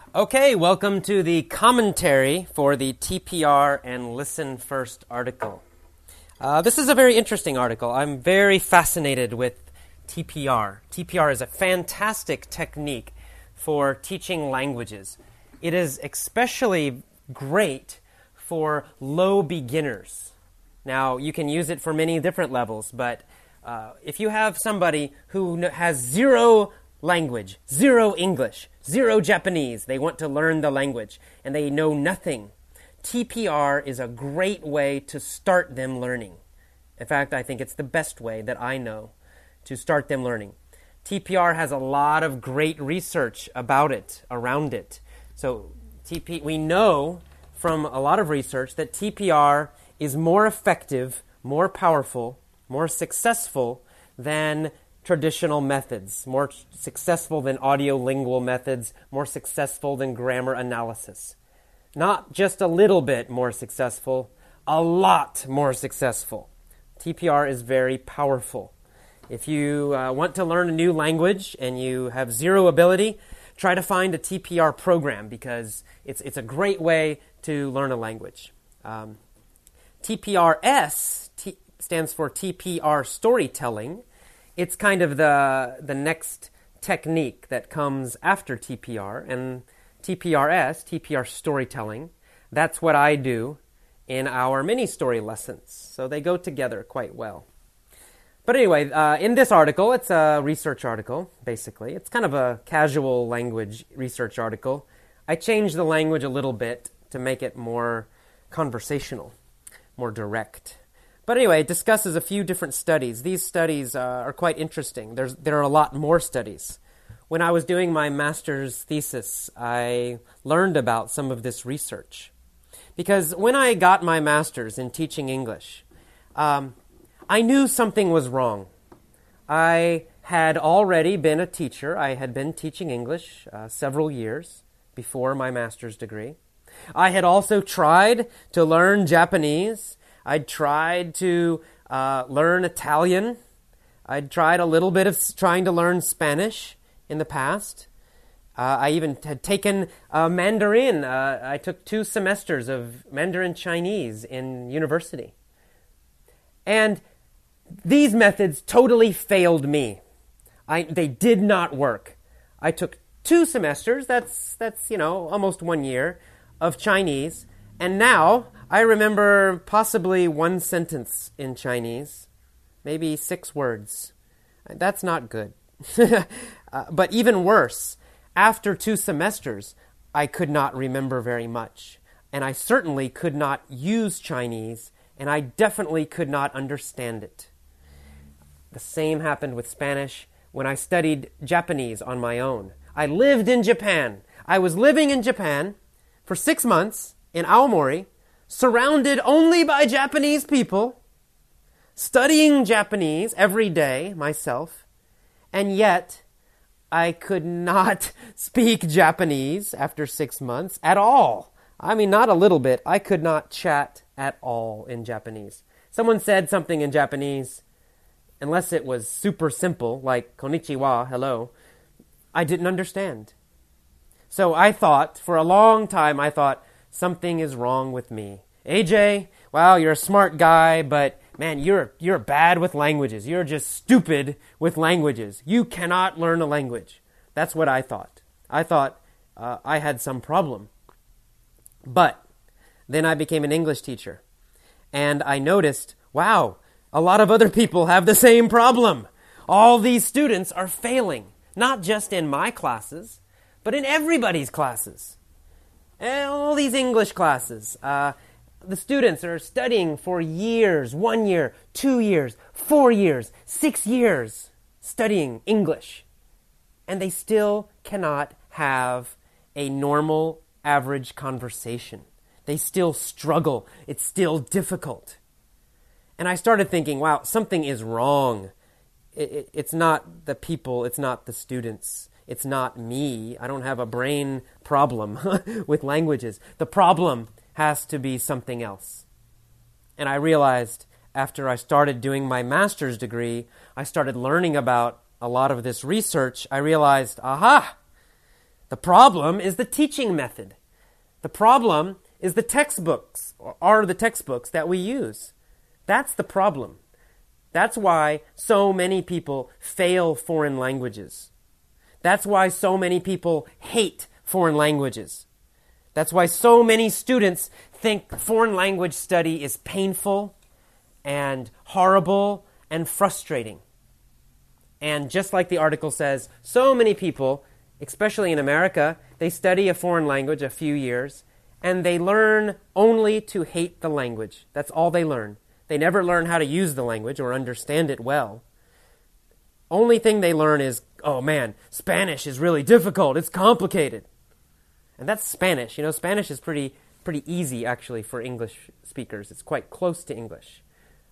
Okay, welcome to the commentary for the TPR and Listen First article. This is a very interesting article. I'm very fascinated with TPR. TPR is a fantastic technique for teaching languages. It is especially great for low beginners. Now, you can use it for many different levels, but if you have somebody who has zero language, zero English, zero Japanese, they want to learn the language, and they know nothing, TPR is a great way to start them learning. In fact, I think it's the best way that I know to start them learning. TPR has a lot of great research about it, around it. So we know from a lot of research that TPR is more effective, more powerful, more successful than traditional methods, more successful than audiolingual methods, more successful than grammar analysis. Not just a little bit more successful, a lot more successful. TPR is very powerful. If you want to learn a new language and you have zero ability, try to find a TPR program because it's a great way to learn a language. TPRS stands for TPR storytelling. It's kind of the next technique that comes after TPR, and TPRS, TPR storytelling, that's what I do in our mini-story lessons. So they go together quite well. But anyway, in this article, it's a research article, basically. It's kind of a casual language research article. I changed the language a little bit to make it more conversational, more direct. But anyway, it discusses a few different studies. These studies are quite interesting. There are a lot more studies. When I was doing my master's thesis, I learned about some of this research. Because when I got my master's in teaching English, I knew something was wrong. I had already been a teacher. I had been teaching English several years before my master's degree. I had also tried to learn Japanese. I'd tried to learn Italian. I'd tried a little bit of trying to learn Spanish in the past. I even had taken Mandarin. I took 2 semesters of Mandarin Chinese in university. And these methods totally failed me. They did not work. I took 2 semesters, that's almost 1 year, of Chinese, and now I remember possibly 1 sentence in Chinese, maybe 6 words. That's not good. But even worse, after 2 semesters, I could not remember very much. And I certainly could not use Chinese, and I definitely could not understand it. The same happened with Spanish when I studied Japanese on my own. I lived in Japan. I was living in Japan for 6 months in Aomori, surrounded only by Japanese people, studying Japanese every day myself, and yet I could not speak Japanese after 6 months at all. I mean, not a little bit. I could not chat at all in Japanese. Someone said something in Japanese, unless it was super simple, like konnichiwa, hello, I didn't understand. So I thought, for a long time, something is wrong with me. AJ, wow, you're a smart guy, but man, you're bad with languages. You're just stupid with languages. You cannot learn a language. That's what I thought. I thought I had some problem. But then I became an English teacher, and I noticed, wow, a lot of other people have the same problem. All these students are failing, not just in my classes, but in everybody's classes. All these English classes. The students are studying for years, 1 year, 2 years, 4 years, 6 years, studying English. And they still cannot have a normal, average conversation. They still struggle. It's still difficult. And I started thinking, wow, something is wrong. It's not the people, it's not the students. It's not me. I don't have a brain problem with languages. The problem has to be something else. And I realized after I started doing my master's degree, I started learning about a lot of this research. I realized, aha, The problem is the teaching method. The problem is the textbooks, or are the textbooks that we use. That's the problem. That's why so many people fail foreign languages. That's why so many people hate foreign languages. That's why so many students think foreign language study is painful and horrible and frustrating. And just like the article says, so many people, especially in America, they study a foreign language a few years, and they learn only to hate the language. That's all they learn. They never learn how to use the language or understand it well. Only thing they learn is, oh man, Spanish is really difficult. It's complicated. And that's Spanish. You know, Spanish is pretty easy, actually, for English speakers. It's quite close to English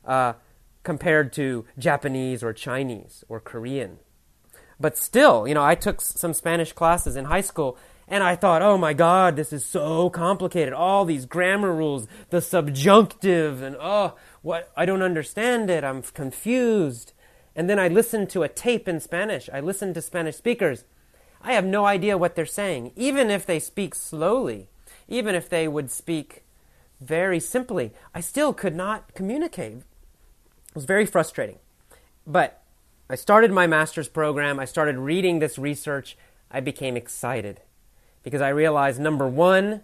compared to Japanese or Chinese or Korean. But still, you know, I took some Spanish classes in high school, and I thought, oh my God, this is so complicated. All these grammar rules, the subjunctive, and what, I don't understand it. I'm confused. And then I listened to a tape in Spanish. I listened to Spanish speakers. I have no idea what they're saying, even if they speak slowly, even if they would speak very simply. I still could not communicate. It was very frustrating. But I started my master's program. I started reading this research. I became excited because I realized, number one,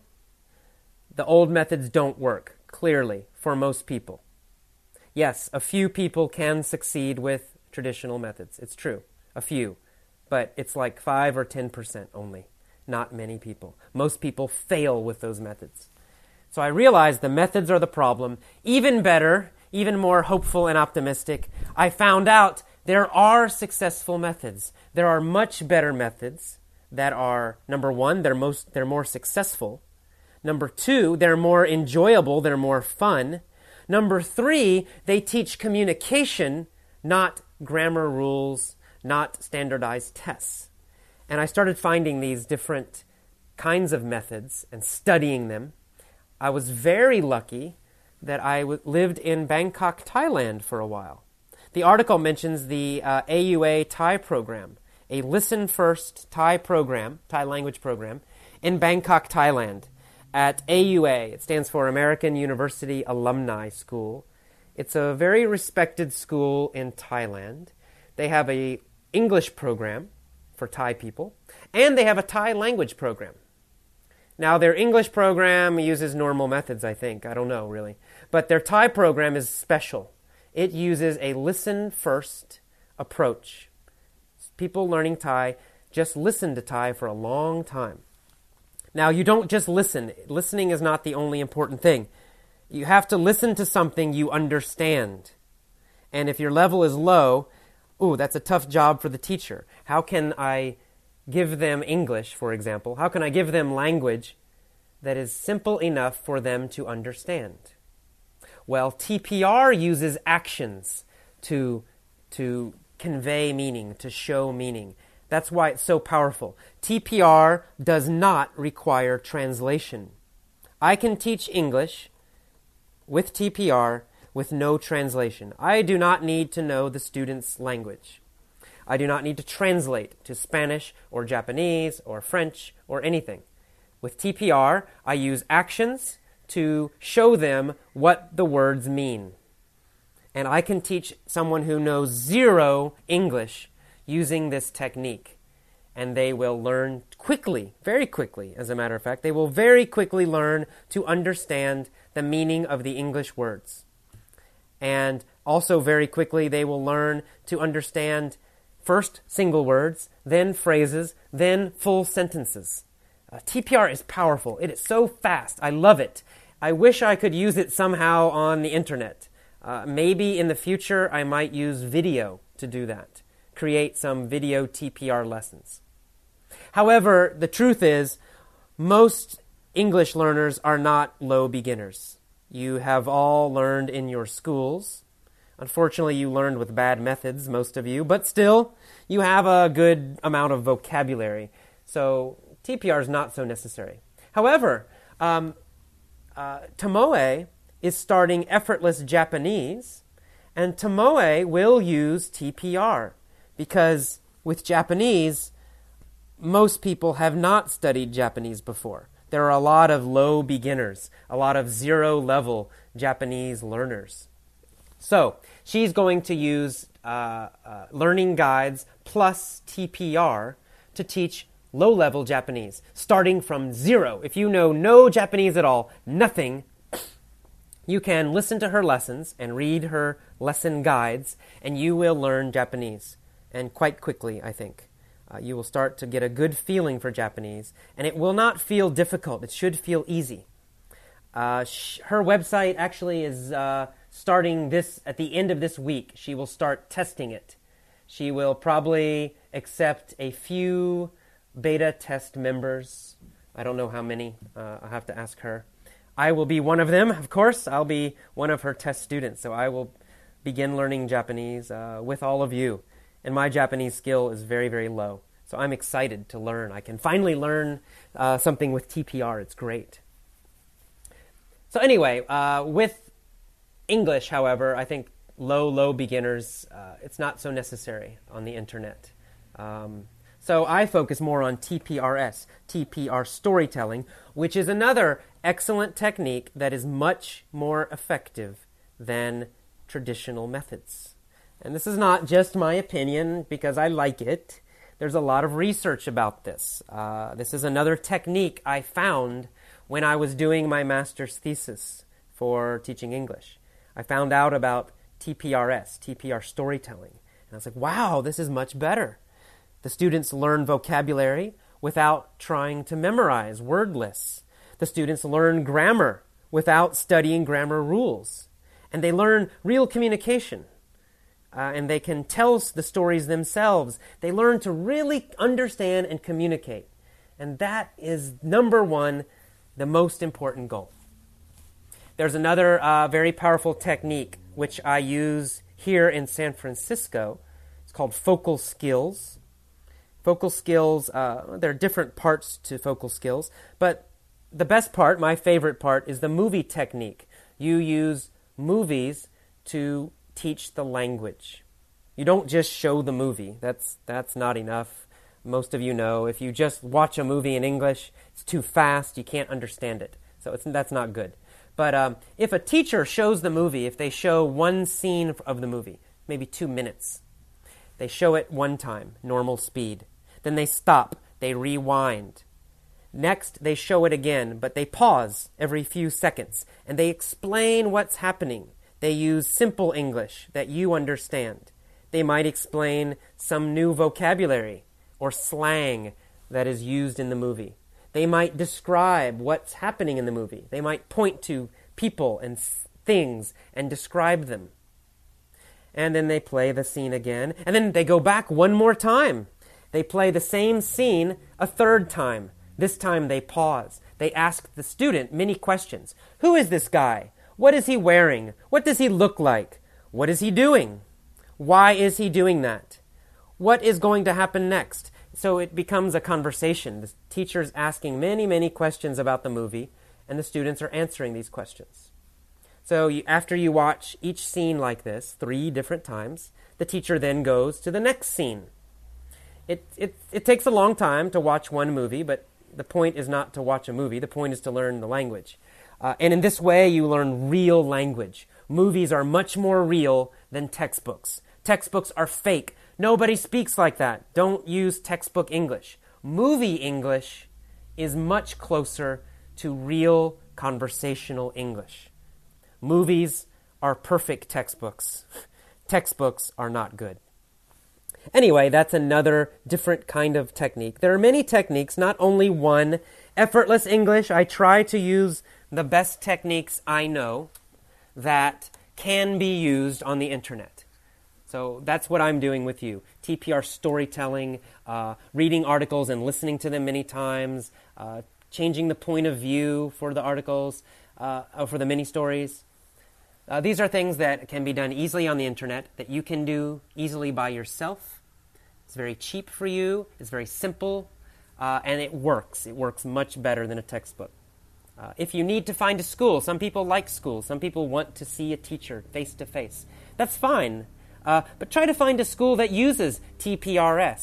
the old methods don't work, clearly, for most people. Yes, a few people can succeed with traditional methods. It's true, a few. But it's like 5 or 10% only. Not many people. Most people fail with those methods. So I realized the methods are the problem. Even better, even more hopeful and optimistic, I found out there are successful methods. There are much better methods that are, number one, they're more successful. Number two, they're more enjoyable, they're more fun. Number three, they teach communication, not grammar rules, not standardized tests. And I started finding these different kinds of methods and studying them. I was very lucky that I lived in Bangkok, Thailand for a while. The article mentions the AUA Thai program, a Listen First Thai program, Thai language program, in Bangkok, Thailand, at AUA. It stands for American University Alumni School. It's a very respected school in Thailand. They have an English program for Thai people, and they have a Thai language program. Now, their English program uses normal methods, I think. I don't know, really. But their Thai program is special. It uses a listen-first approach. People learning Thai just listen to Thai for a long time. Now, you don't just listen. Listening is not the only important thing. You have to listen to something you understand. And if your level is low, that's a tough job for the teacher. How can I give them English, for example? How can I give them language that is simple enough for them to understand? Well, TPR uses actions to convey meaning, to show meaning. That's why it's so powerful. TPR does not require translation. I can teach English with TPR with no translation. I do not need to know the student's language. I do not need to translate to Spanish or Japanese or French or anything. With TPR, I use actions to show them what the words mean. And I can teach someone who knows zero English using this technique. And they will learn quickly, very quickly, as a matter of fact. They will very quickly learn to understand the meaning of the English words. And also very quickly they will learn to understand first single words, then phrases, then full sentences. TPR is powerful. It is so fast. I love it. I wish I could use it somehow on the internet. Maybe in the future I might use video to do that. Create some video TPR lessons. However, the truth is, most English learners are not low beginners. You have all learned in your schools. Unfortunately, you learned with bad methods, most of you, but still, you have a good amount of vocabulary. So TPR is not so necessary. However, Tomoe is starting Effortless Japanese, and Tomoe will use TPR because with Japanese, most people have not studied Japanese before. There are a lot of low beginners, a lot of zero-level Japanese learners. So she's going to use learning guides plus TPR to teach low-level Japanese, starting from zero. If you know no Japanese at all, nothing, you can listen to her lessons and read her lesson guides, and you will learn Japanese, and quite quickly, I think. You will start to get a good feeling for Japanese, and it will not feel difficult. It should feel easy. Her website actually is starting this at the end of this week. She will start testing it. She will probably accept a few beta test members. I don't know how many. I'll have to ask her. I will be one of them, of course. I'll be one of her test students, so I will begin learning Japanese with all of you. And my Japanese skill is very, very low. So I'm excited to learn. I can finally learn something with TPR. It's great. So anyway, with English, however, I think low beginners, it's not so necessary on the internet. So I focus more on TPRS, TPR storytelling, which is another excellent technique that is much more effective than traditional methods. And this is not just my opinion because I like it. There's a lot of research about this. This is another technique I found when I was doing my master's thesis for teaching English. I found out about TPRS, TPR storytelling. And I was like, wow, this is much better. The students learn vocabulary without trying to memorize word lists. The students learn grammar without studying grammar rules. And they learn real communication. And they can tell the stories themselves. They learn to really understand and communicate. And that is, number one, the most important goal. There's another very powerful technique which I use here in San Francisco. It's called focal skills. Focal skills, there are different parts to focal skills, but the best part, my favorite part, is the movie technique. You use movies to teach the language. You don't just show the movie. That's not enough. Most of you know if you just watch a movie in English, it's too fast, you can't understand it. So that's not good. But if a teacher shows the movie, if they show one scene of the movie, maybe 2 minutes, they show it one time, normal speed. Then they stop, they rewind. Next, they show it again, but they pause every few seconds, and they explain what's happening. They use simple English that you understand. They might explain some new vocabulary or slang that is used in the movie. They might describe what's happening in the movie. They might point to people and things and describe them. And then they play the scene again. And then they go back one more time. They play the same scene a third time. This time they pause. They ask the student many questions. Who is this guy? What is he wearing? What does he look like? What is he doing? Why is he doing that? What is going to happen next? So it becomes a conversation. The teacher's asking many questions about the movie, and the students are answering these questions. So after you watch each scene like this 3 different times, the teacher then goes to the next scene. It takes a long time to watch one movie, but the point is not to watch a movie. The point is to learn the language. And in this way, you learn real language. Movies are much more real than textbooks. Textbooks are fake. Nobody speaks like that. Don't use textbook English. Movie English is much closer to real conversational English. Movies are perfect textbooks. Textbooks are not good. Anyway, that's another different kind of technique. There are many techniques, not only one. Effortless English, I try to use the best techniques I know that can be used on the internet. So that's what I'm doing with you. TPR storytelling, reading articles and listening to them many times, changing the point of view for the articles, for the mini stories. These are things that can be done easily on the internet, that you can do easily by yourself. It's very cheap for you, it's very simple, and it works. It works much better than a textbook. If you need to find a school, some people like school, some people want to see a teacher face-to-face. That's fine, but try to find a school that uses TPRS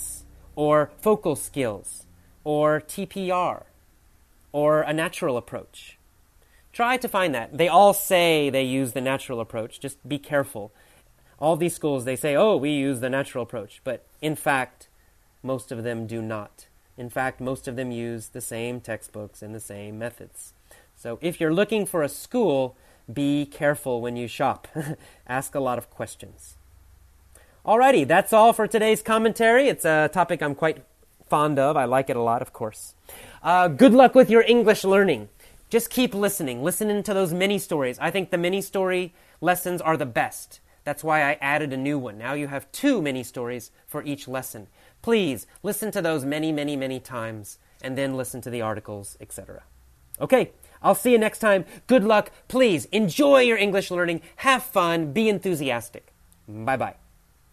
or focal skills, or TPR, or a natural approach. Try to find that. They all say they use the natural approach. Just be careful. All these schools, they say, oh, we use the natural approach. But in fact, most of them do not. In fact, most of them use the same textbooks and the same methods. So if you're looking for a school, be careful when you shop. Ask a lot of questions. Alrighty, that's all for today's commentary. It's a topic I'm quite fond of. I like it a lot, of course. Good luck with your English learning. Just keep listening. Listen to those mini stories. I think the mini story lessons are the best. That's why I added a new one. Now you have 2 mini stories for each lesson. Please listen to those many, many, many times, and then listen to the articles, etc. Okay, I'll see you next time. Good luck. Please enjoy your English learning. Have fun. Be enthusiastic. Bye-bye.